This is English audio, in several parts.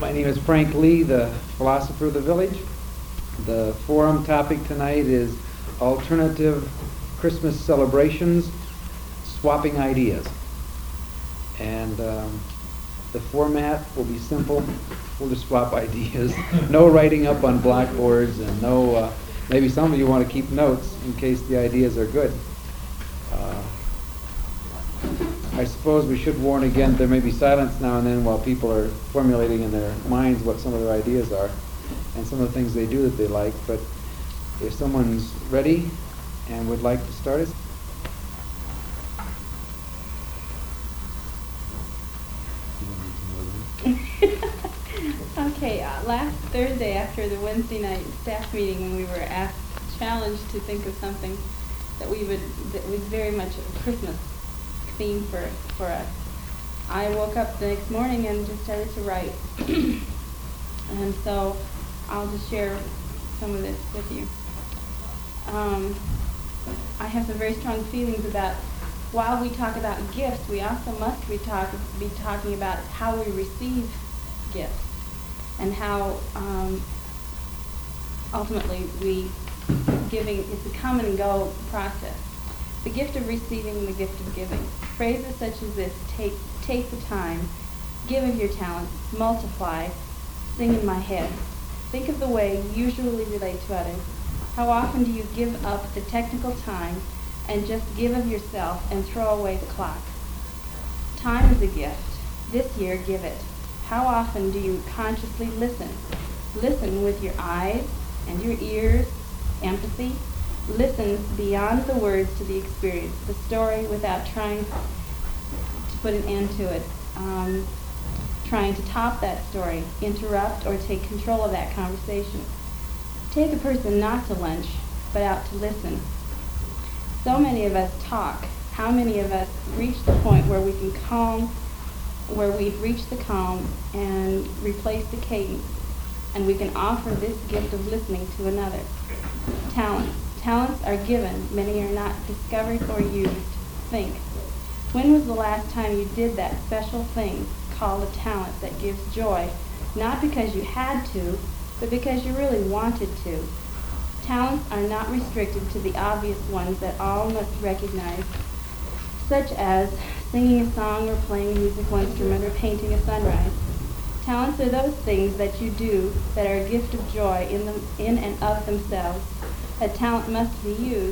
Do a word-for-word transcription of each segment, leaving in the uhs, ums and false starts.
My name is Frank Lee, the philosopher of the village. The forum topic tonight is alternative Christmas celebrations, swapping ideas. And um, the format will be simple. We'll just swap ideas. No writing up on blackboards, and no, uh, maybe some of you want to keep notes in case the ideas are good. Uh, I suppose we should warn again, there may be silence now and then while people are formulating in their minds what some of their ideas are and some of the things they do that they like. But if someone's ready and would like to start it. Okay, uh, last Thursday after the Wednesday night staff meeting, when we were asked, challenged to think of something that we would, that was very much a Christmas theme for, for us, I woke up the next morning and just started to write. And so I'll just share some of this with you. Um, I have some very strong feelings about, while we talk about gifts, we also must be, talk, be talking about how we receive gifts and how um, ultimately we giving, it's a come and go process. The gift of receiving, the gift of giving. Phrases such as this: take, take the time, give of your talents, multiply, sing in my head. Think of the way you usually relate to others. How often do you give up the technical time and just give of yourself and throw away the clock? Time is a gift. This year, give it. How often do you consciously listen? Listen with your eyes and your ears, empathy. Listen beyond the words to the experience, the story, without trying to put an end to it, um, trying to top that story, interrupt, or take control of that conversation. Take a person not to lunch, but out to listen. So many of us talk. How many of us reach the point where we can calm, where we've reached the calm and replace the cadence, and we can offer this gift of listening to another? Talents. Talents are given. Many are not discovered or used. Think. When was the last time you did that special thing called a talent that gives joy, not because you had to, but because you really wanted to? Talents are not restricted to the obvious ones that all must recognize, such as singing a song or playing a musical instrument or painting a sunrise. Talents are those things that you do that are a gift of joy in, them, in and of themselves. A talent must be used.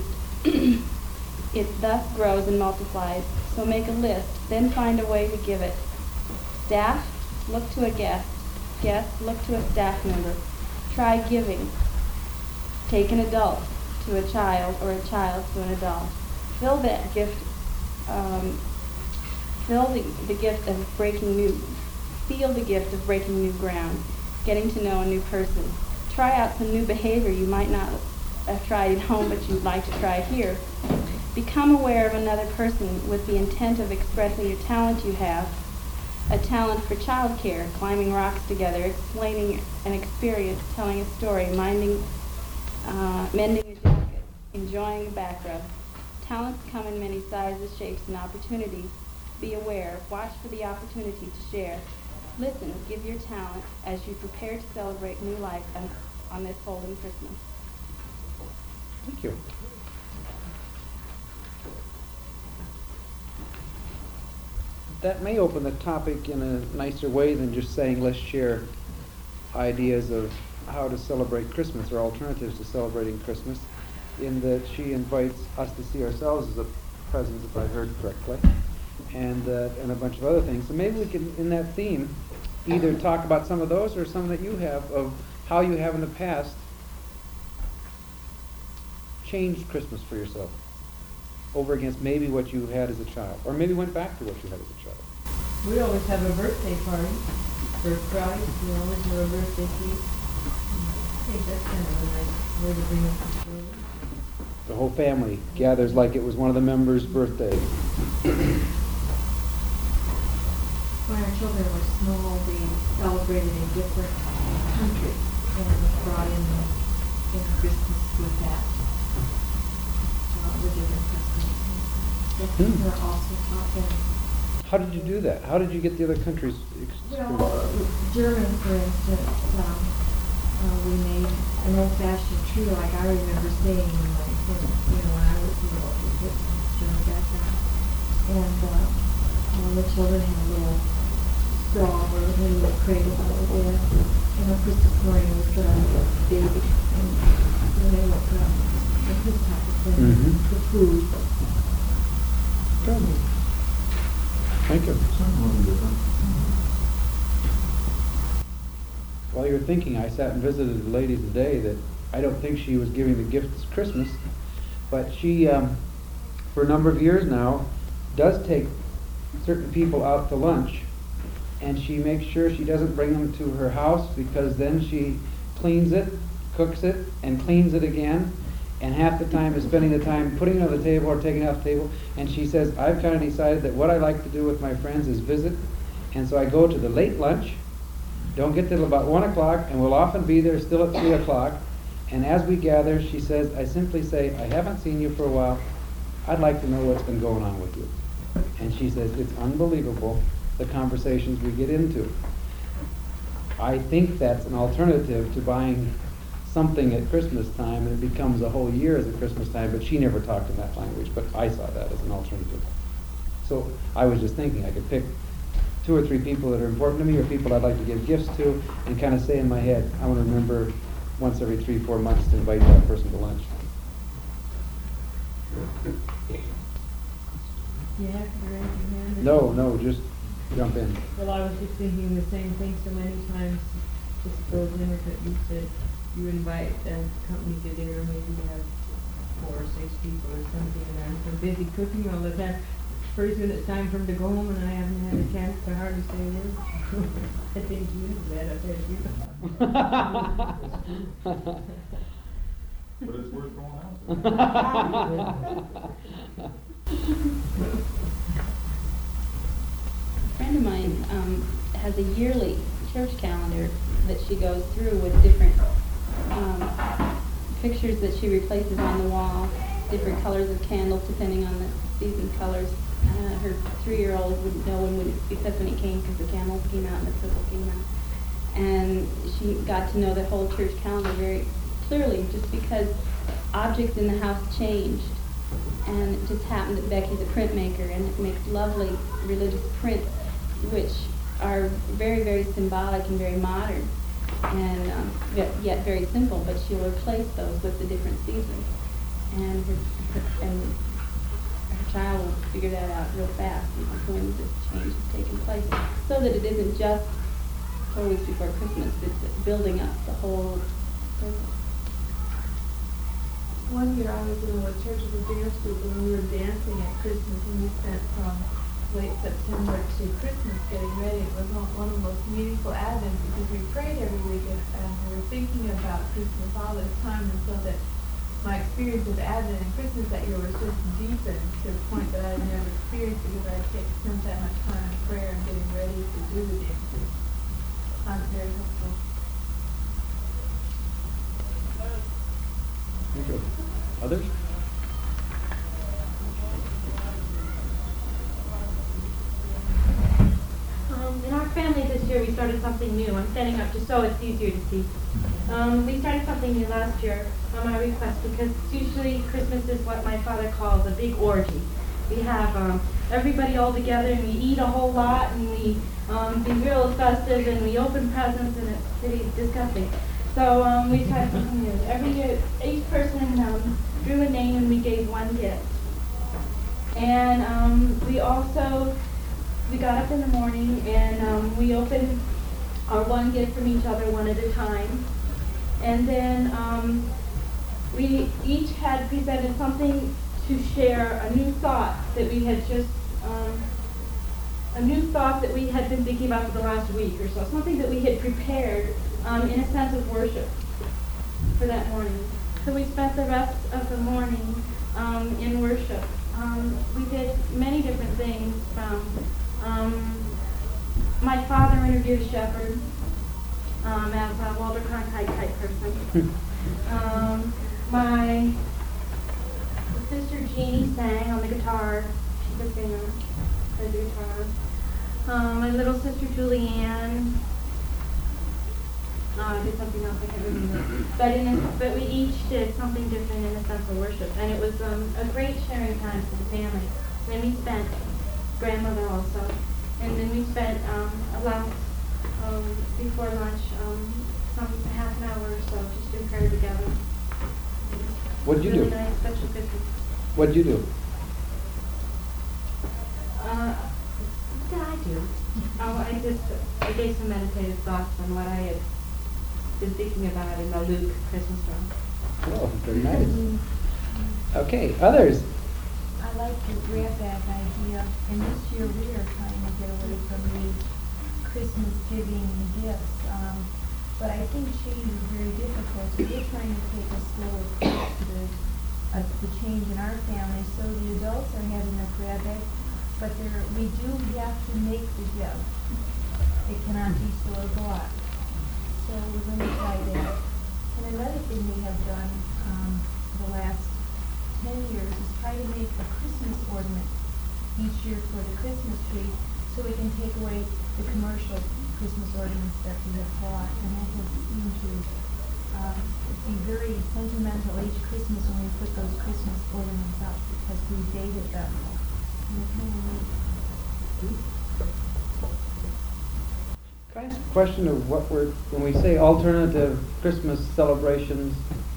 It thus grows and multiplies. So make a list, then find a way to give it. Staff, look to a guest. Guest, look to a staff member. Try giving. Take an adult to a child, or a child to an adult. Fill that gift, um, fill the, the gift of breaking new, feel the gift of breaking new ground, getting to know a new person. Try out some new behavior you might not have tried at home, but you'd like to try here. Become aware of another person with the intent of expressing your talent you have. A talent for childcare, climbing rocks together, explaining an experience, telling a story, minding, uh, mending a jacket, enjoying a back rub. Talents come in many sizes, shapes, and opportunities. Be aware. Watch for the opportunity to share. Listen, give your talent as you prepare to celebrate new life on, on this holy Christmas. Thank you. That may open the topic in a nicer way than just saying let's share ideas of how to celebrate Christmas or alternatives to celebrating Christmas, in that she invites us to see ourselves as a presence, if I heard correctly, and uh, and a bunch of other things. So maybe we can, in that theme, either talk about some of those or some that you have of how you have in the past changed Christmas for yourself over against maybe what you had as a child, or maybe went back to what you had as a child. We always have a birthday party for Christ. We always have a birthday feast. I think that's kind of a nice way to bring up the children. The whole family gathers like it was one of the members' birthday. When our children were small, we celebrated in different countries and brought in, in Christmas with that, uh, the different customs. The Hmm. were also taught them. How did you do that? How did you get the other countries? Well, German, for instance, um, uh, we made an old-fashioned trio, like I remember saying when I, you know, when I was little, with German background. And uh, all the children had a little straw or a little cradle over there. And on Christmas morning was the baby. And then they woke up with this type of thing, Mhm. the food. Good. Thank you. While you're thinking, I sat and visited a lady today that I don't think she was giving the gift this Christmas, but she, um, for a number of years now, does take certain people out to lunch, and she makes sure she doesn't bring them to her house, because then she cleans it, cooks it, and cleans it again, and half the time is spending the time putting it on the table or taking it off the table. And she says, I've kind of decided that what I like to do with my friends is visit, and so I go to the late lunch, don't get till about one o'clock, and we'll often be there still at three o'clock. And as we gather, she says, I simply say, I haven't seen you for a while. I'd like to know what's been going on with you. And she says, it's unbelievable the conversations we get into. I think that's an alternative to buying something at Christmas time, and it becomes a whole year as a Christmas time, but she never talked in that language, but I saw that as an alternative. So I was just thinking I could pick two or three people that are important to me, or people I'd like to give gifts to, and kind of say in my head, I want to remember once every three, four months to invite that person to lunch. You have to raise your hand. No, no, just jump in. Well, I was just thinking the same thing so many times, just those dinners that you said, you invite a company to dinner, maybe you have four or six people or something, and I'm so busy cooking all the time. Pretty soon it's time for them to go home, and I haven't had a chance to hardly say a word. I think you know that, I tell you. But it's worth going out to. A friend of mine um, has a yearly church calendar that she goes through with different um, pictures that she replaces on the wall, different colors of candles depending on the season colors. Uh, her three-year-old wouldn't know when Epiphany came because the candles came out and the purple came out. And she got to know the whole church calendar very clearly just because objects in the house changed. And it just happened that Becky's a printmaker and makes lovely religious prints, which are very, very symbolic and very modern, and um, yet, yet very simple. But she'll replace those with the different seasons, and her, her, and her child will figure that out real fast, you know, when this change is taking place, so that it isn't just four weeks before Christmas. It's building up the whole circle. One year I was in a church of a dance group, and we were dancing at Christmas, and we spent from late September to Christmas getting ready. It was one one of the most meaningful Advents because we prayed every week, and, and we were thinking about Christmas all this time, and so that my experience of Advent and Christmas that year was just deepened to a point that I had never experienced because I had spent that much time in prayer and getting ready to do the dances. I'm very helpful. Thank you. Others? Um, in our family this year, we started something new. I'm standing up just so it's easier to see. Um, we started something new last year on my request because usually Christmas is what my father calls a big orgy. We have um, everybody all together and we eat a whole lot and we um, be real festive and we open presents and it's pretty disgusting. So um, we tried something new. Every year, each person um, drew a name and we gave one gift. And um, we also, we got up in the morning and um, we opened our one gift from each other one at a time. And then um, we each had presented something to share, a new thought that we had just, um, a new thought that we had been thinking about for the last week or so, something that we had prepared um, in a sense of worship for that morning. So we spent the rest of the morning um, in worship. Um, we did many different things from, um, my father interviewed a shepherd um, as a Walter Cronkite type person. um, my sister Jeannie sang on the guitar. She's a singer. as your child. Um, my little sister Julianne uh, did something else I can't remember. But in a, but we each did something different in a sense of worship, and it was um, a great sharing time for the family. And then we spent grandmother also, and then we spent um, about um, before lunch um, some half an hour or so just in prayer together. What'd you really do? Nice, special Christmas. What'd you do? Uh, what did I do? Oh, I just I gave some meditative thoughts on what I had been thinking about in the Luke Christmas drum. Oh, very nice. Okay, others? I like the grab bag idea, and this year we are trying to get away from the Christmas giving and gifts. Um, but I think change is very difficult, so we're trying to take a slow approach to the, uh, the change in our family. So the adults are having a grab bag, but there we do have to make the gift. It cannot be store bought. So we're going to try that. And another thing we have done um, the last ten years is try to make a Christmas ornament each year for the Christmas tree, so we can take away the commercial Christmas ornaments that we have bought. And that has seemed to um, be very sentimental each Christmas when we put those Christmas ornaments up, because we dated them. And it's kind of neat. Can I ask a question of what we're, when we say alternative Christmas celebrations,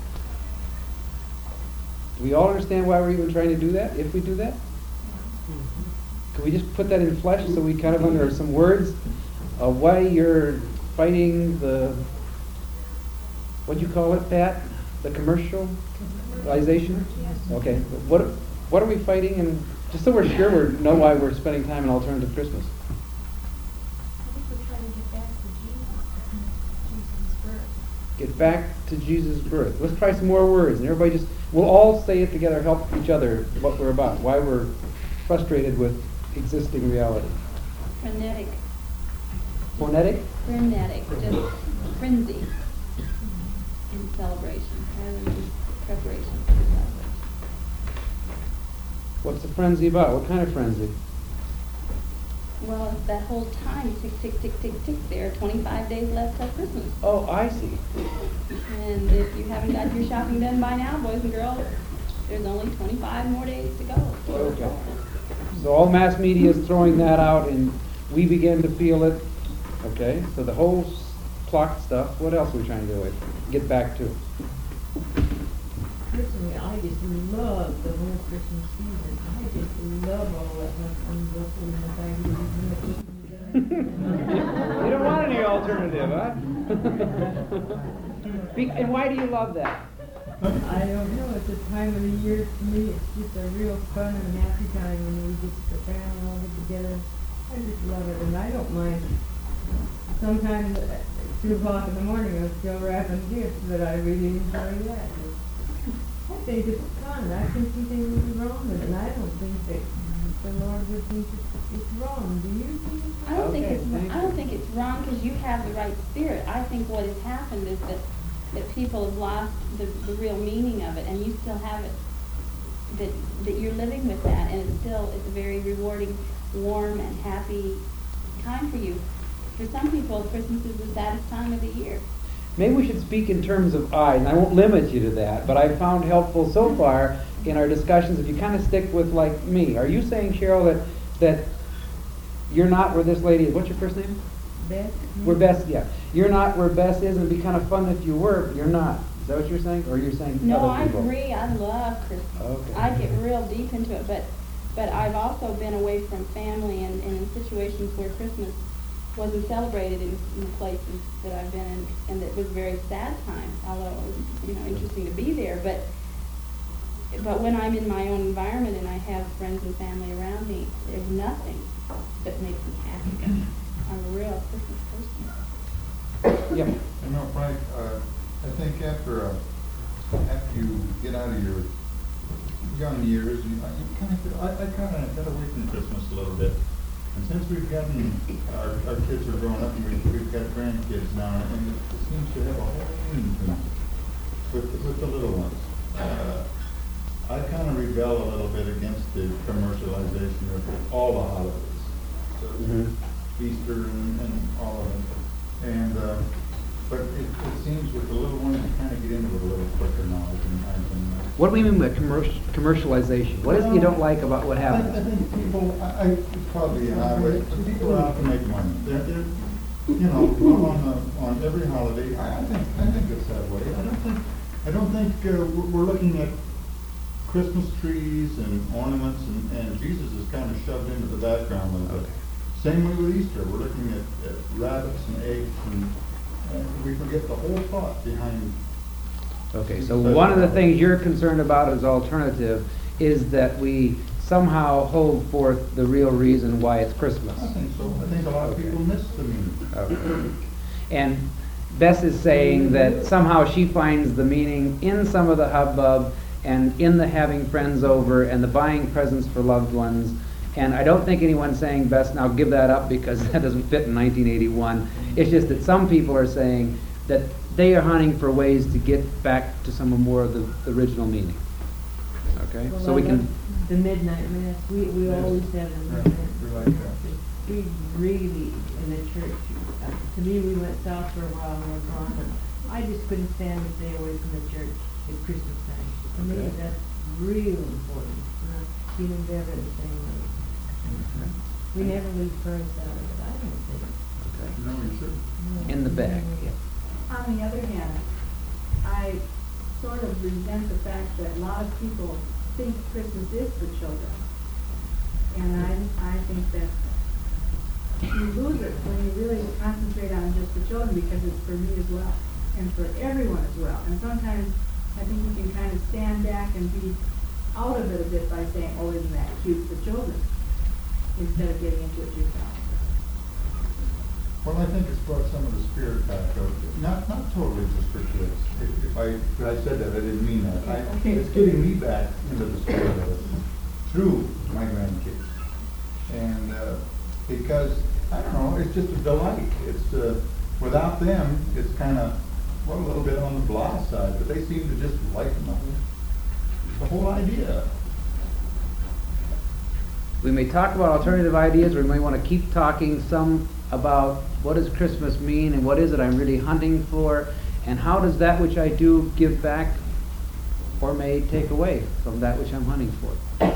do we all understand why we're even trying to do that, if we do that? Can we just put that in flesh so we kind of under some words of why you're fighting the, what'd you call it, Pat? The commercialization? Okay, what what are we fighting, and just so we're sure we know why we're spending time in alternative Christmas. I think we're trying to get back to Jesus, Jesus' birth. Get back to Jesus' birth. Let's try some more words, and everybody just, we'll all say it together, help each other, what we're about, why we're frustrated with existing reality. Frenetic. Phonetic? Frenetic. Just frenzy in celebration rather than just preparation for celebration. What's the frenzy about? What kind of frenzy? Well, it's that whole time, tick, tick, tick, tick, tick, there are twenty-five days left till Christmas. Oh, I see. And if you haven't got your shopping done by now, boys and girls, there's only twenty-five more days to go. Okay. So all mass media is throwing that out, and we begin to feel it. Okay, so the whole s- clock stuff, what else are we trying to do? Get back to? Personally, I just love the whole Christmas season. I just love all that much unruffled. You don't want any alternative, huh? Be- and why do you love that? I don't know, it's a time of the year for me, it's just a real fun and happy time when we get the family all get together. I just love it, and I don't mind. Sometimes at two o'clock in the morning I'm still wrapping gifts, but I really enjoy that. I think it's fun. I think anything would be wrong with it, and I don't think that the Lord would think it's, it's wrong. Do you think it's I wrong? don't think Okay, it's, thank I you. don't think it's wrong because you have the right spirit. I think what has happened is that, that people have lost the, the real meaning of it, and you still have it, that, that you're living with that, and it's still, it's a very rewarding, warm, and happy time for you. For some people, Christmas is the saddest time of the year. Maybe we should speak in terms of I, and I won't limit you to that, but I found helpful so far in our discussions if you kind of stick with like me. Are you saying, Cheryl, that that you're not where this lady is? What's your first name? Beth? Where Bess, yeah. You're not where Bess is, and it'd be kind of fun if you were, but you're not. Is that what you're saying? Or you're saying No, other I people? agree. I love Christmas. Okay. I get real deep into it, but but I've also been away from family and, and in situations where Christmas wasn't celebrated in, in the places that I've been in, and it was a very sad time, although it was, you know, interesting to be there. But but when I'm in my own environment and I have friends and family around me, there's nothing that makes me happy. I'm a real Christmas person. Yeah. You know, Frank, uh, I think after, uh, after you get out of your young years, you, you kind of, I, I kind of got away from Christmas a little bit. And since we've gotten, our, our kids are growing up and we've, we've got grandkids now, and it seems to have a whole meaning to them with, with the little ones. Uh, I kind of rebel a little bit against the commercialization of all the holidays. uh, Mhm. Easter and, and all of it. And, uh, but it, it seems with the little ones, you kind of get into it a little quicker now, I can imagine. What do we mean by commercial, commercialization? What is it you don't like about what I, I happens? think people, I, I, it's probably an odd way, but people are out to make money. They're, they're, you know, on, the, on every holiday, I, I think, I think it's that way. I don't think, I don't think, uh, we're, we're looking at Christmas trees and ornaments, and, and Jesus is kind of shoved into the background a little bit. Same way with Easter, we're looking at, at rabbits and eggs, and, and we forget the whole thought behind. Okay, so one of the things you're concerned about as alternative is that we somehow hold forth the real reason why it's Christmas. I think so. I think a lot of Okay. people miss the meaning. Okay. And Bess is saying that somehow she finds the meaning in some of the hubbub and in the having friends over and the buying presents for loved ones. And I don't think anyone's saying, Bess, now give that up because that doesn't fit in nineteen eighty-one. It's just that some people are saying that they are hunting for ways to get back to some more of the, the original meaning. Okay, Well, so we I can. love the midnight mass, we, we Yes. always have the Yeah, midnight. we like that. We really, in the church, uh, to me, we went south for a while and we're gone, and I just couldn't stand to stay away from the church at Christmas time. To me, Okay. that's real important, uh, feeling better the same way. We never leave friends out of it, I don't think. Okay. No, you shouldn't. No. In the back, yeah. On the other hand, I sort of resent the fact that a lot of people think Christmas is for children. And I, I think that you lose it when you really concentrate on just the children, because it's for me as well, and for everyone as well. And sometimes I think you can kind of stand back and be out of it a bit by saying, oh, isn't that cute for children, instead of getting into it yourself. Well, I think it's brought some of the spirit back of, not, not totally just for kids. If, if I, if I said that, I didn't mean that. I, Okay. it's getting me back into the spirit of it through my grandkids. And, uh, because, I don't know, it's just a delight. It's, uh, without them, it's kind of, well, a little bit on the blah side, but they seem to just lighten up the whole idea. We may talk about alternative ideas, or we may want to keep talking some about what does Christmas mean and what is it I'm really hunting for, and how does that which I do give back or may take away from that which I'm hunting for.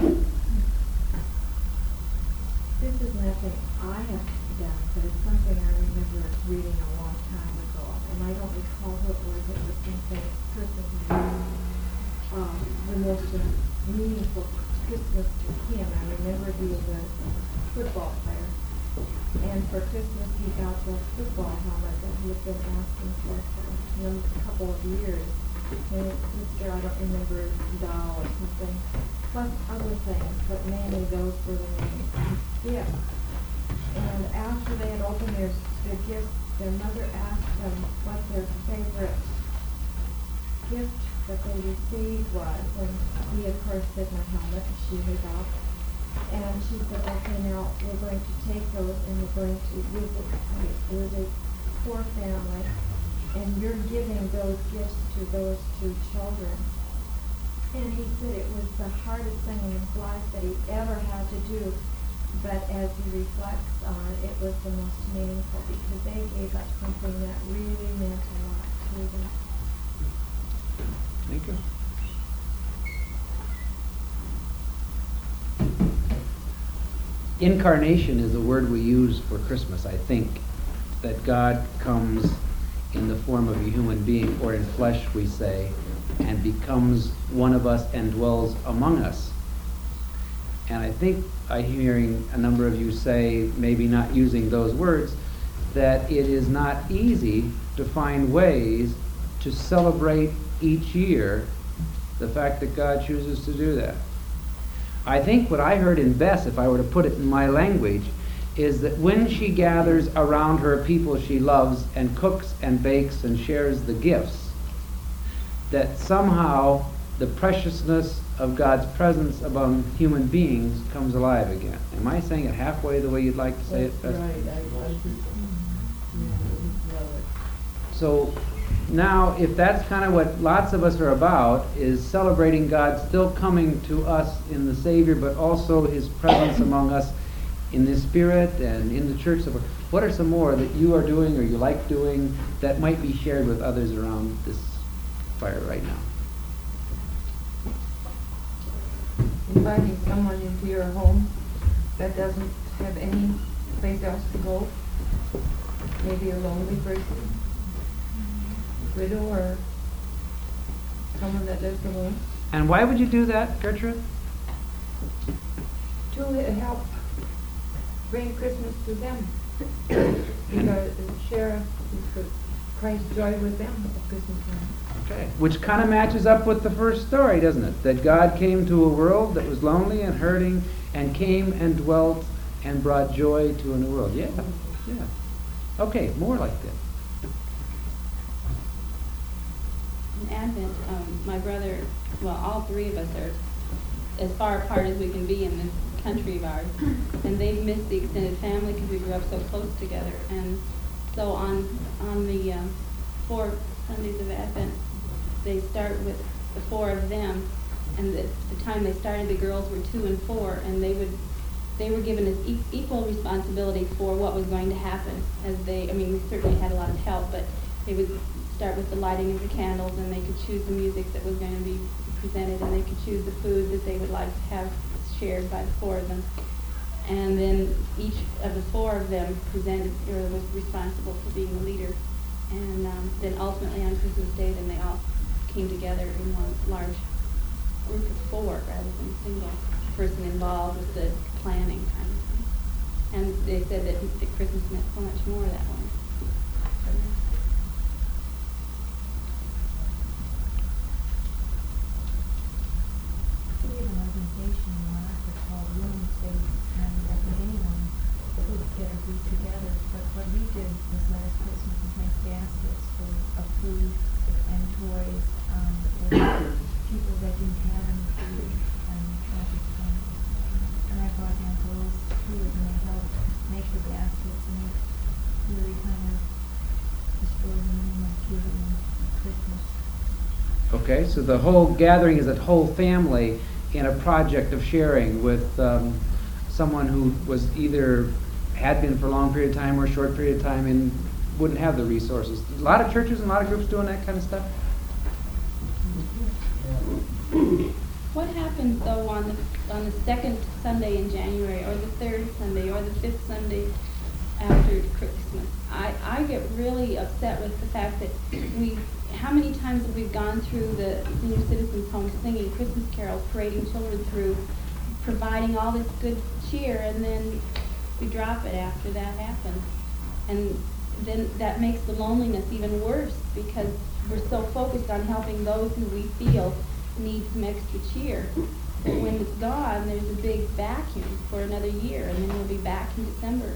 This is nothing I have done, but it's something I remember reading a long time ago, and I don't recall who it was. It was something Christmas is um, the most uh, meaningful Christmas to him. I remember he was a football player, and for Christmas he got the football helmet that he had been asking for for you know, a couple of years. And Mister I don't remember doll or something, plus other things, but mainly those were the main gifts. And after they had opened their, their gifts, their mother asked them what their favorite gift that they received was, and he of course said my helmet, and she was up. And she said, okay, now we're going to take those and we're going to visit a really poor family, and you're giving those gifts to those two children. And he said it was the hardest thing in his life that he ever had to do, but as he reflects on it, it was the most meaningful because they gave up something that really meant a lot to them. Thank you. Incarnation is the word we use for Christmas, I think, that God comes in the form of a human being, or in flesh, we say, and becomes one of us and dwells among us. And I think I'm hearing a number of you say, maybe not using those words, that it is not easy to find ways to celebrate each year the fact that God chooses to do that. I think what I heard in Bess, if I were to put it in my language, is that when she gathers around her people she loves and cooks and bakes and shares the gifts, that somehow the preciousness of God's presence among human beings comes alive again. Am I saying it halfway the way you'd like to say it, That's Bess? right, I, I just, yeah, I just love it. So now, if that's kind of what lots of us are about, is celebrating God still coming to us in the Savior, but also His presence among us in this spirit and in the church? So what are some more that you are doing or you like doing that might be shared with others around this fire right now? Inviting someone into your home that doesn't have any place else to go. Maybe a lonely person, widow, or someone that lives alone. And why would you do that, Gertrude? To help bring Christmas to them. Because share Christ's joy with them at Christmas time. Okay. Which kind of matches up with the first story, doesn't it? That God came to a world that was lonely and hurting and came and dwelt and brought joy to a new world. Yeah, yeah. Okay, more like that. In Advent, um, my brother, well, all three of us are as far apart as we can be in this country of ours, and they've missed the extended family because we grew up so close together. And so on on the um, four Sundays of Advent, they start with the four of them, and at the time they started, the girls were two and four, and they would they were given as e- equal responsibility for what was going to happen. As they, I mean, we certainly had a lot of help, but they would start with the lighting of the candles, and they could choose the music that was going to be presented, and they could choose the food that they would like to have shared by the four of them. And then each of the four of them presented or was responsible for being the leader. And um, then ultimately on Christmas Day, then they all came together in one large group of four rather than a single person involved with the planning kind of thing. And they said that, that Christmas meant so much more that way. We have an organization in Martha called Room Space, and I think anyone could get a group together. But what we did this last Christmas is make baskets for of food and toys um, for people that didn't have any food and tragic families. And I brought down girls who were going to help make the baskets, and it really kind of restored the meaning of giving and Christmas. Okay, so the whole gathering is a whole family in a project of sharing with um, someone who was either had been for a long period of time or a short period of time and wouldn't have the resources. A lot of churches and a lot of groups doing that kind of stuff. What happens though on the on the second Sunday in January, or the third Sunday, or the fifth Sunday after Christmas? I, I get really upset with the fact that we, how many times have we gone through the senior citizens' home singing Christmas carols, parading children through, providing all this good cheer, and then we drop it after that happens. And then that makes the loneliness even worse because we're so focused on helping those who we feel need some extra cheer. But when it's gone, there's a big vacuum for another year, and then we'll be back in December.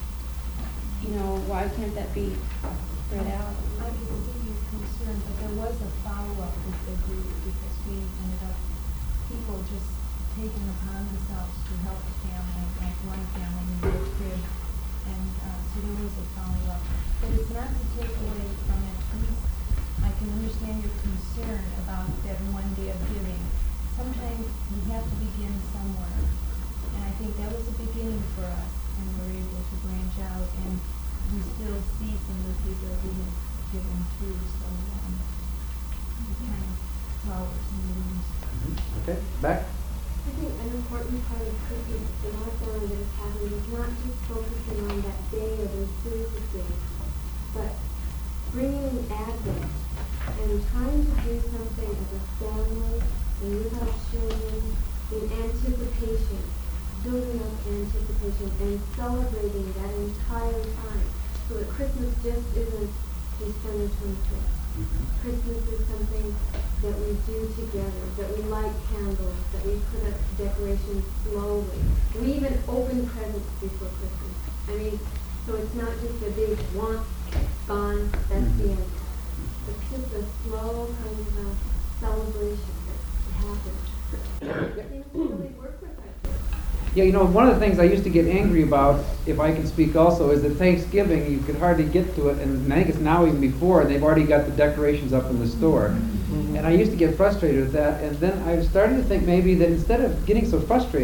You know, why can't that be spread out? I can see your concern, but there was a follow-up with the group because we ended up, people just taking upon themselves to help the family, like one family needed a crib, and uh, so there was a follow-up. But it's not to take away from it. Please, I can understand your concern about that one day of giving. Sometimes we have to begin somewhere, and I think that was a beginning for us, and we were able to branch out, and we still see some of the people that we have given to, so um, it's kind of flowers and blooms. Okay, back. I think an important part of Christmas in our family that has happened is not just focusing on that day or those series of days, but bringing in Advent and trying to do something as a family and with our children in anticipation, building up anticipation and celebrating that entire time so that Christmas just isn't December twenty-fifth. Mm-hmm. Christmas is something that we do together, that we light candles, that we put up decorations slowly. We even open presents before Christmas. I mean, so it's not just a big want, gone, that's the end. It's just a slow kind of a celebration that happens. Things really work with our kids. Yeah, you know, one of the things I used to get angry about, if I can speak also, is that Thanksgiving, you could hardly get to it, and I think it's now even before, and they've already got the decorations up in the store. Mm-hmm. And I used to get frustrated with that, and then I was starting to think maybe that instead of getting so frustrated,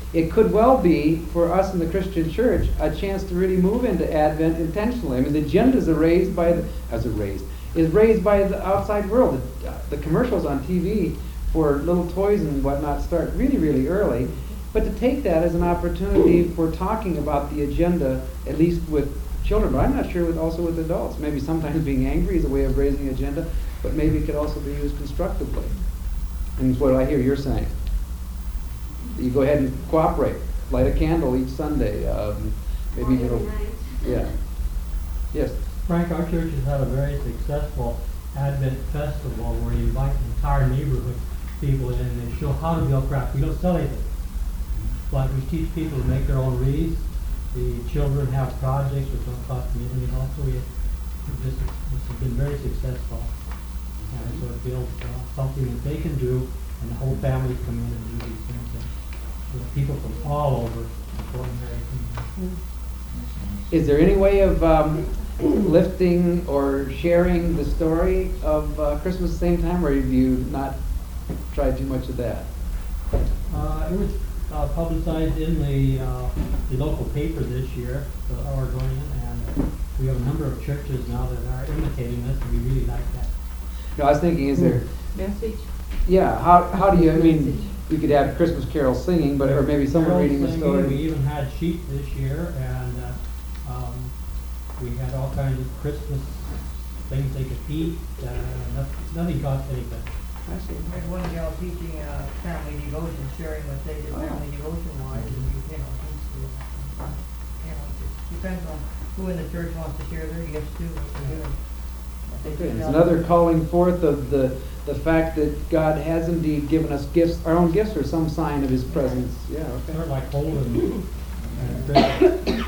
it could well be, for us in the Christian church, a chance to really move into Advent intentionally. I mean, the agendas are raised by the, as a raised, is raised by the outside world. The, uh, the commercials on T V for little toys and whatnot start really, really early. But to take that as an opportunity for talking about the agenda, at least with children, but I'm not sure with also with adults. Maybe sometimes being angry is a way of raising agenda, but maybe it could also be used constructively. And it's what I hear you're saying. You go ahead and cooperate. Light a candle each Sunday. Um, maybe Or you know. every night. Yeah. Yes. Frank, our church has had a very successful Advent festival where you invite the entire neighborhood people in and they show how to build crafts. We don't sell anything, but we teach people to make their own wreaths. The children have projects which don't cost them anything. Also, we, this, this has been very successful. And so it builds uh, something that they can do, and the whole family come in and do these things. And, uh, people from all over support Mary community. Is there any way of um, lifting or sharing the story of uh, Christmas at the same time, or have you not tried too much of that? Uh, it was uh, publicized in the, uh, the local paper this year, the Oregonian, and we have a number of churches now that are imitating this, and we really like that. No, I was thinking, is there, Message. yeah, how, how do you, I mean, you could have Christmas carols singing, but, or maybe someone Carols reading the singing. story. We even had sheep this year, and uh, um, we had all kinds of Christmas things they could eat. Uh, nothing, nothing cost anything. I see. We had one gal teaching uh, family devotion, sharing what they did Oh. family devotion wise, and you know, things to, uh, you know, it just depends on who in the church wants to share their gifts too, what they're doing. But they Okay, just it's help. another calling forth of the, the fact that God has indeed given us gifts, our own gifts are some sign of His presence. Yeah, okay. Sort of like holding uh, Christmas.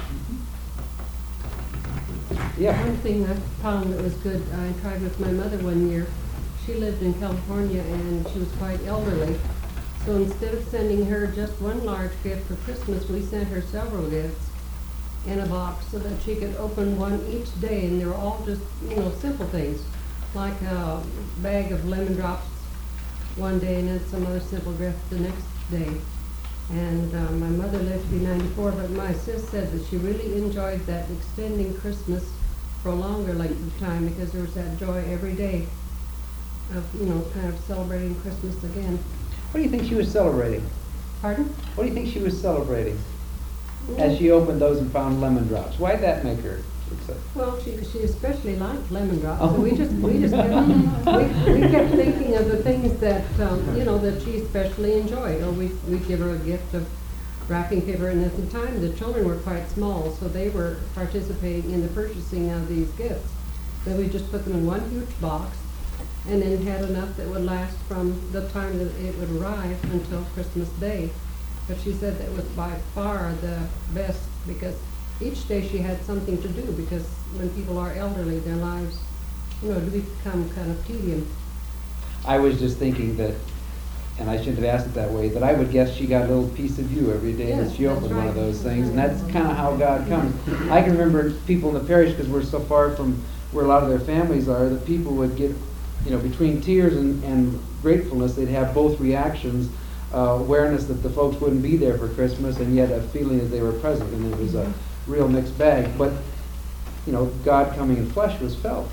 Yeah. One thing I found that was good, I tried with my mother one year. She lived in California and she was quite elderly. So instead of sending her just one large gift for Christmas, we sent her several gifts in a box so that she could open one each day. And they were all just, you know, simple things, like a bag of lemon drops one day and then some other simple gift the next day. And uh, my mother lived to be ninety-four, but my sis said that she really enjoyed that extending Christmas for a longer length of time because there was that joy every day of, you know, kind of celebrating Christmas again. What do you think she was celebrating? Pardon? What do you think she was celebrating as she opened those and found lemon drops? Why did that make her excited? Well, she, she especially liked lemon drops, Oh. so we just, we just kept, we, we kept thinking of the things that, um, you know, that she especially enjoyed, or we, we'd give her a gift of wrapping paper, and at the time, the children were quite small, so they were participating in the purchasing of these gifts. Then we just put them in one huge box, and then had enough that would last from the time that it would arrive until Christmas Day. But she said that was by far the best, because each day she had something to do, because when people are elderly, their lives, you know, do become kind of tedious. I was just thinking that, and I shouldn't have asked it that way, that I would guess she got a little piece of you every day Yes, that she that's opened one of right. those things, and that's kind of how God comes. I can remember people in the parish, because we're so far from where a lot of their families are, that people would get, you know, between tears and, and gratefulness, they'd have both reactions, uh, awareness that the folks wouldn't be there for Christmas, and yet a feeling that they were present, and it was a real mixed bag. But, you know, God coming in flesh was felt.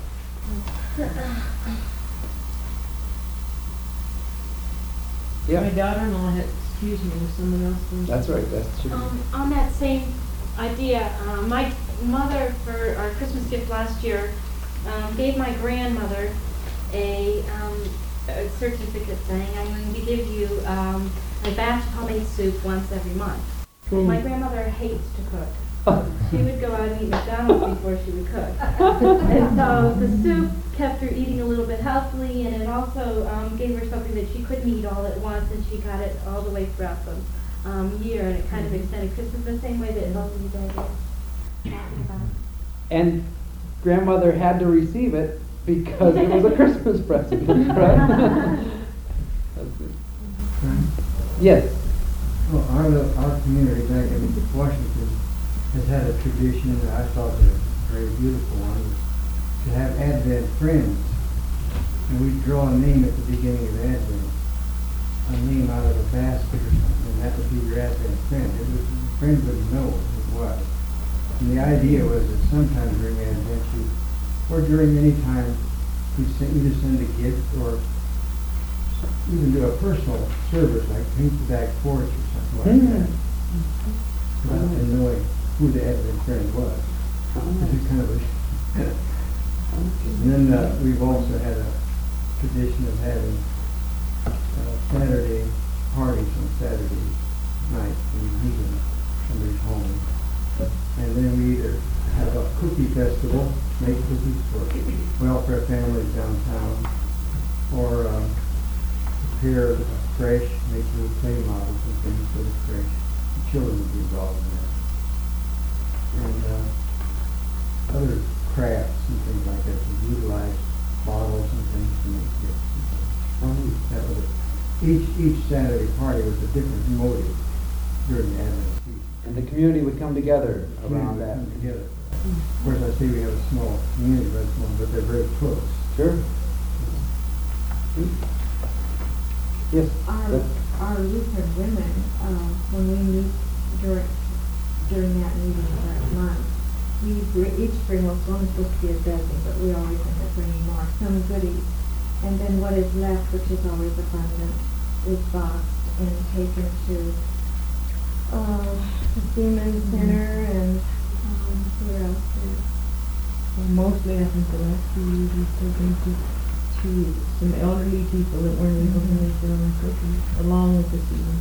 My Yeah, daughter-in-law had, excuse me, was someone else. was- that's right, that should be. Um, on that same idea, uh, my mother, for our Christmas gift last year, um, gave my grandmother a, um, a certificate saying, I'm going to give you um, a batch of homemade soup once every month. My grandmother hates to cook. She would go out and eat McDonald's before she would cook. And so the soup kept her eating a little bit healthily, and it also um, gave her something that she couldn't eat all at once, and she got it all the way throughout the um, year, and it kind of extended Christmas the same way that both of you guys are talking about. And grandmother had to receive it because it was a Christmas present, right? That's it. Yes. Well, our, our community back in Washington has had a tradition that I thought was a very beautiful one, to have Advent friends. And we draw a name at the beginning of Advent. a name out of a basket or something, and that would be your Advent friend. It was, friends wouldn't know what it was. And the idea was that sometimes during Advent, you, or during any time, you send, either send a gift or even do a personal service like paint the back porch or something like Mm. that. Rather than knowing who the Advent friend was. Which is kind of a and then uh, we've also had a tradition of having uh, Saturday parties on Saturday night. We meet in somebody's home. And then we either have a cookie festival, make cookies for welfare families downtown, or um, prepare fresh, make little clay models and things for the fresh. The children would be involved in that. And uh, other crafts and things like that to utilize bottles and things to make gifts. Um, That was it. Each each Saturday party was a different motive during the Advent season. And the community would come together around Community that. come together. Of course, I say we have a small community, but, small, but they're very close. Sure. Yes. Our, but- our Lutheran women, um, when we meet during, during that meeting that month, we br- each bring, well, it's only supposed to be a dozen, but we always end up bringing more, some goodies. And then what is left, which is always abundant, is boxed and taken to, uh, the Seaman Center and, um, where else is, Well, mostly, I think the last few years we've taken to, to some elderly people that weren't able to make their own cookies, along with the season.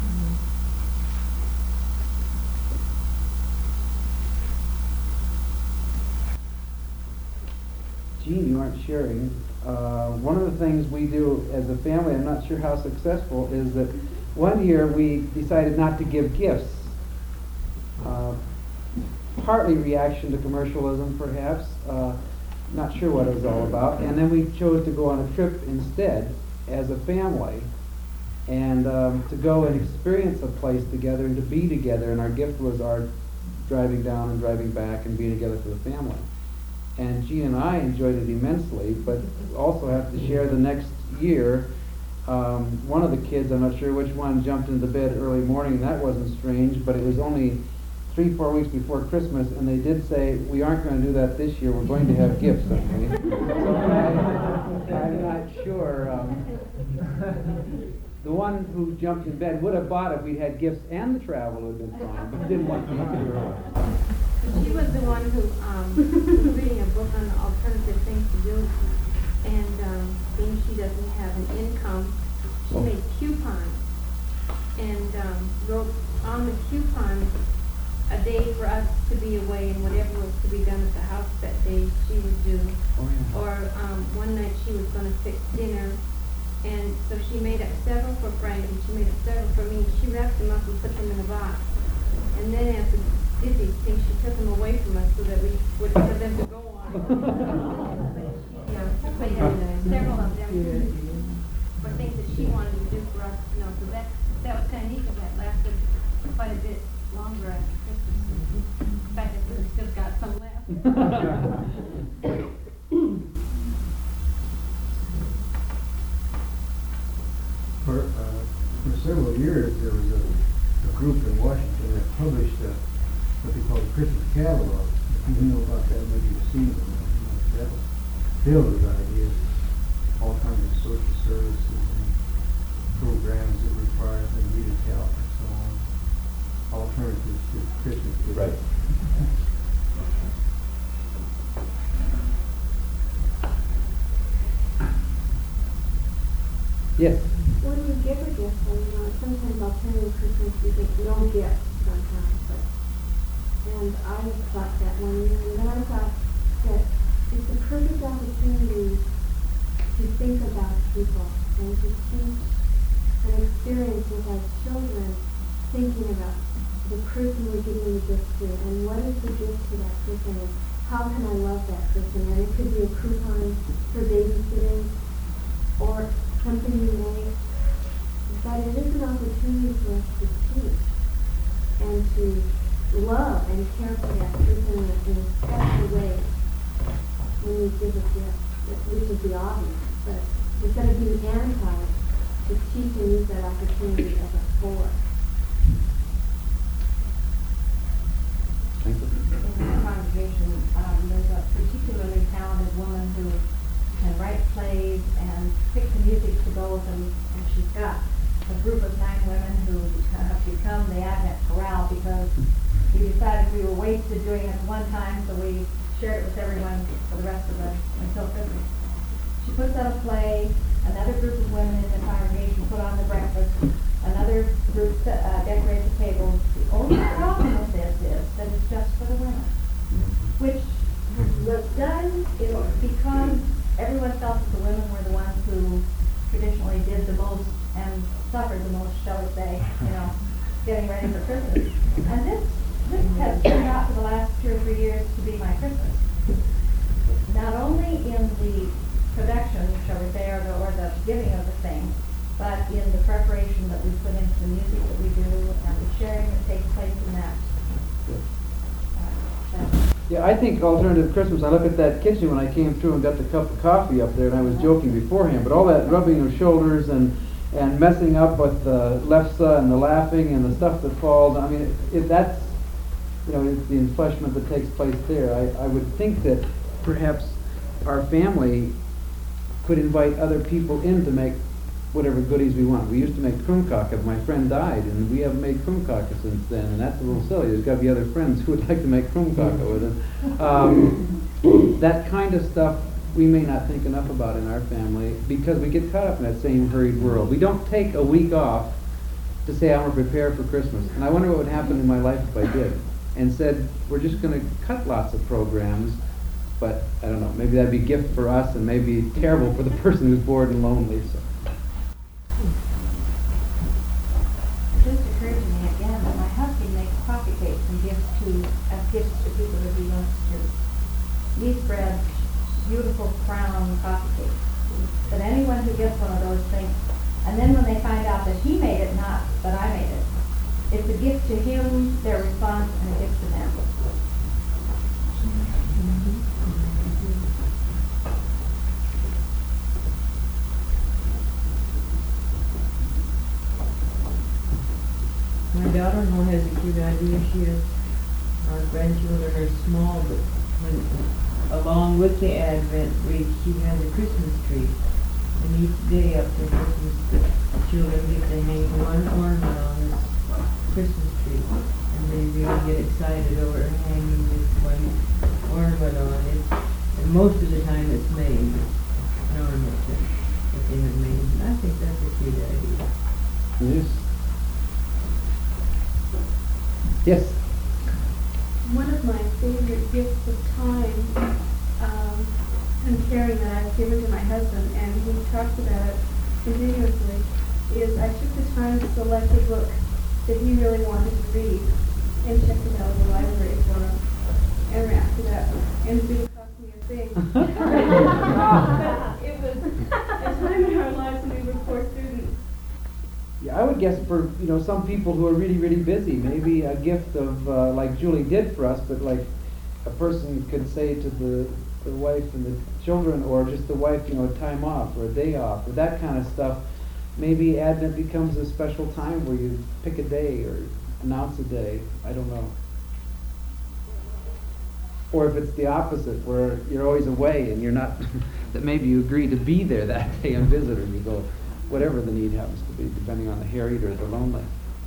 Gene, you aren't sharing. Uh, one of the things we do as a family, I'm not sure how successful, is that one year we decided not to give gifts. Uh, partly reaction to commercialism, perhaps. Uh, not sure what it was all about. And then we chose to go on a trip instead as a family and um, to go and experience a place together and to be together. And our gift was our driving down and driving back and being together for the family. And Jean and I enjoyed it immensely, but also have to share the next year. Um, one of the kids, I'm not sure which one, jumped into bed early morning. That wasn't strange, but it was only three, four weeks before Christmas, and they did say, we aren't going to do that this year. We're going to have gifts, aren't we? So I, I'm not sure. Um, the one who jumped in bed would have bought it if we had gifts and the travel would have been fine, but didn't want to come to early. She was the one who um, was reading a book on alternative things to do, and um, being she doesn't have an income, she made coupons and um, wrote on the coupons a day for us to be away and whatever was to be done at the house that day she would do. Oh, yeah. Or um, one night she was going to fix dinner, and so she made up several for Frank and she made up several for me. She wrapped them up and put them in a box, and then after Disney thing, she took them away from us so that we would have them to go on. Yeah, but yeah, several of them were things that she wanted to do for us, you know, so that, that was kind of neat, because that lasted quite a bit longer after Christmas. In fact, I think we still got some left. For, uh, for several years, there was a, a group in Washington that published a, what they call the Christmas catalog. If you know about that, maybe you've seen it. That was filled with ideas, all kinds of social services and programs that require immediate help and so on. Alternatives to Christmas gifts. Right. Yes. When you give a gift, and you know, sometimes alternative Christmas you think no gift sometimes, but and I thought that one year, and then I thought that it's a perfect opportunity to think about people and to teach and experience with our children, thinking about the person we're giving the gift to, and what is the gift to that person, and how can I love that person, and it could be a coupon for babysitting, or something you make, but it is an opportunity for us to teach and to love and care for that person in a, in a special way when we give a gift, which is the obvious, but instead of being anti to teach and use that opportunity as a forum. Thank you. In our congregation, um, there's a particularly talented woman who can write plays and pick the music to go with them, and she's got a group of nine women who have become the Advent Chorale because we decided we were wasted doing it one time, so we shared it with everyone for the rest of the, until Christmas. She puts out a play, another group of women in the congregation put on the breakfast, another group uh, decorates the tables. The only problem with this is that it's just for the women, which was done you know, because everyone felt that the women were the ones who traditionally did the most and suffered the most, shall we say, you know, getting ready for Christmas. And this, this has turned out for the last two or three years to be my Christmas. Not only in the production, shall we say, or the, or the giving of the thing, but in the preparation that we put into the music that we do and the sharing that takes place in that. Uh, that Yeah, I think alternative Christmas, I look at that kitchen when I came through and got the cup of coffee up there, and I was joking beforehand, but all that rubbing of shoulders and, and messing up with the lefse and the laughing and the stuff that falls, I mean, if that's, you know, it's the enfleshment that takes place there. I, I would think that perhaps our family could invite other people in to make whatever goodies we want. We used to make krumkake. My friend died, and we haven't made krumkake since then, and that's a little silly. There's got to be other friends who would like to make krumkake with us. Um, that kind of stuff we may not think enough about in our family because we get caught up in that same hurried world. We don't take a week off to say, I want to prepare for Christmas. And I wonder what would happen in my life if I did. And said, we're just going to cut lots of programs, but I don't know, maybe that'd be a gift for us and maybe terrible for the person who's bored and lonely. So. It just occurred to me again that my husband makes coffee cakes and gives to as gifts to people that he wants to. He spreads beautiful crown coffee cakes. But anyone who gets one of those things, and then when they find out that he made it, not that I made it, it's a gift to him, their response, and a gift to them. My daughter-in-law has a cute idea. She has, our grandchildren are small, but when, along with the Advent wreath, she has a Christmas tree. And each day up to Christmas, the children get to hang one ornament on this Christmas tree. And they really get excited over hanging this one ornament on it. And most of the time it's made, an ornament that, that they have made. And I think that's a cute idea. Yes. Yes. One of my favorite gifts of time um, and caring that I've given to my husband, and he talks about it continuously, is I took the time to select a book that he really wanted to read and checked it out in the library for him and wrapped it up. And it didn't cost me a thing. But it was a time in our lives when we were poor students. Yeah, I would guess for, you know, some people who are really, really busy, maybe a gift of, uh, like Julie did for us, but like a person could say to the, the wife and the children, or just the wife, you know, a time off or a day off or that kind of stuff. Maybe Advent becomes a special time where you pick a day or announce a day. I don't know. Or if it's the opposite, where you're always away and you're not, that maybe you agree to be there that day and visit, or you go, whatever the need happens to be, depending on the harried or the lonely.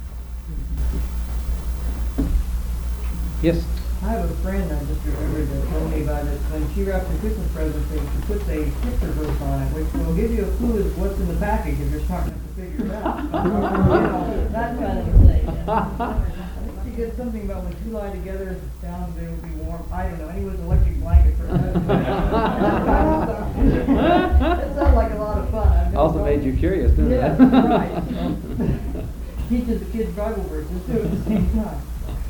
Yes? I have a friend I just remembered that told me about it. When she wraps a Christmas present, she puts a picture verse on it, which will give you a clue as what's in the package if you're smart enough to figure it out. You know, that kind of thing. She did something about when two lie together, down they will be warm. I don't know. He was an electric blanket for her. It sounds like a lot of fun. I've never Also made you curious, didn't it? Yeah, right. Teaches the kids Bible verses too at the same time.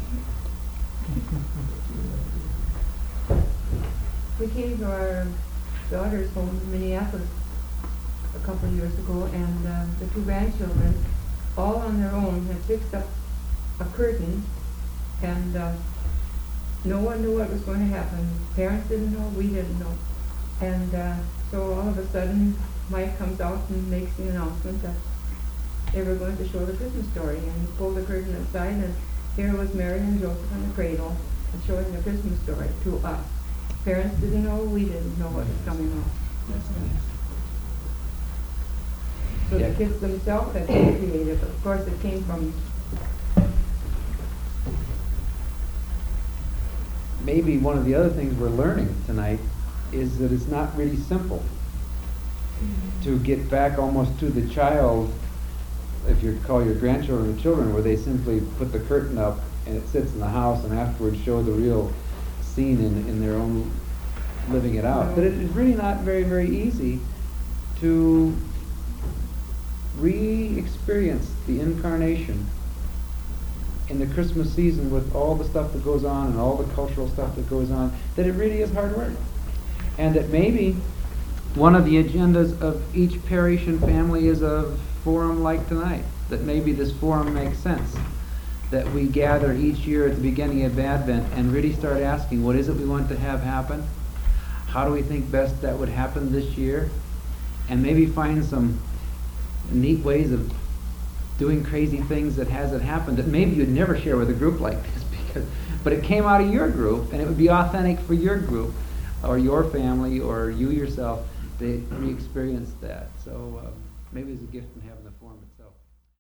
We came to our daughter's home in Minneapolis a couple of years ago, and uh, the two grandchildren, all on their own, had fixed up a curtain, and uh, no one knew what was going to happen. Parents didn't know, we didn't know. And uh, so all of a sudden, Mike comes out and makes the announcement that they were going to show the Christmas story, and he pulled the curtain aside, and here was Mary and Joseph in the cradle, and showing the Christmas story to us. Parents didn't know, we didn't know what was coming on. That's nice. So Yeah. the kids themselves had to be creative. Of course, it came from, Maybe one of the other things we're learning tonight is that it's not really simple to get back almost to the child, if you call your grandchildren or children, where they simply put the curtain up and it sits in the house and afterwards show the real scene in, in their own living it out. But it is really not very, very easy to re-experience the incarnation in the Christmas season with all the stuff that goes on and all the cultural stuff that goes on, that it really is hard work. And that maybe one of the agendas of each parish and family is a forum like tonight, that maybe this forum makes sense, that we gather each year at the beginning of Advent and really start asking, what is it we want to have happen? How do we think best that would happen this year? And maybe find some neat ways of doing crazy things that hasn't happened that maybe you'd never share with a group like this, because, but it came out of your group and it would be authentic for your group or your family or you yourself to re-experience that. So um, maybe it's a gift in having the forum.